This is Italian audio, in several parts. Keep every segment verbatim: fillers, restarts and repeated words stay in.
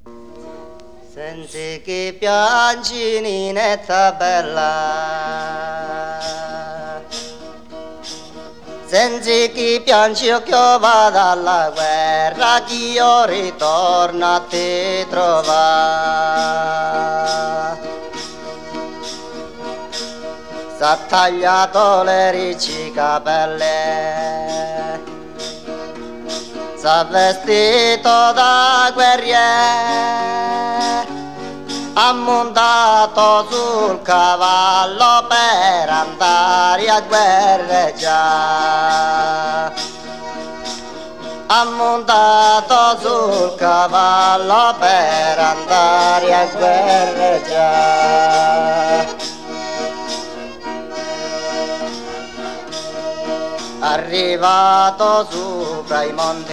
Senza che piangi ninetta bella, senza che piangi io che io vado alla guerra, che io ritorno a te trovare. S'ha tagliato le ricci capelle, s'ha vestito da guerriere, ha montato sul cavallo per andare a guerreggiare. Ha montato sul cavallo per andare a guerreggiare. Arrivato sopra i monti,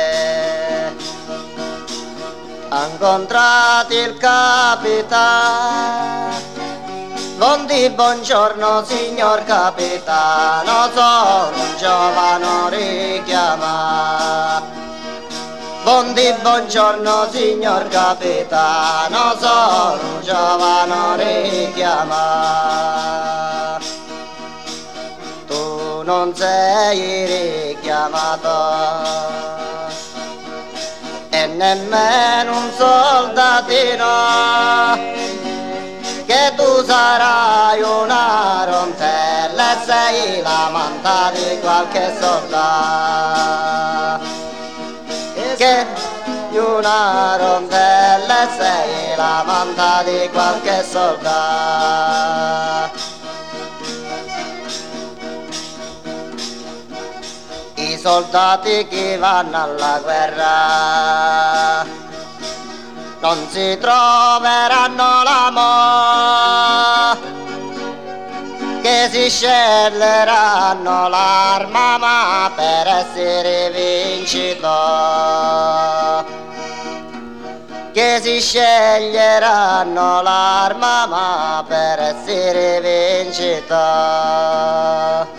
ha incontrato il capitano. Buondì, buongiorno signor capitano, sono un giovane richiamato. Buondì, buongiorno signor capitano, sono un giovane richiamato. Tu non sei richiamato e nemmeno un soldatino, che tu sarai una rondella e sei la manta di qualche soldato. Che una rondella e sei la manta di qualche soldato. I soldati che vanno alla guerra non si troveranno l'amore, che si sceglieranno l'arma ma per essere vincitori, che si sceglieranno l'arma ma per essere vincitori.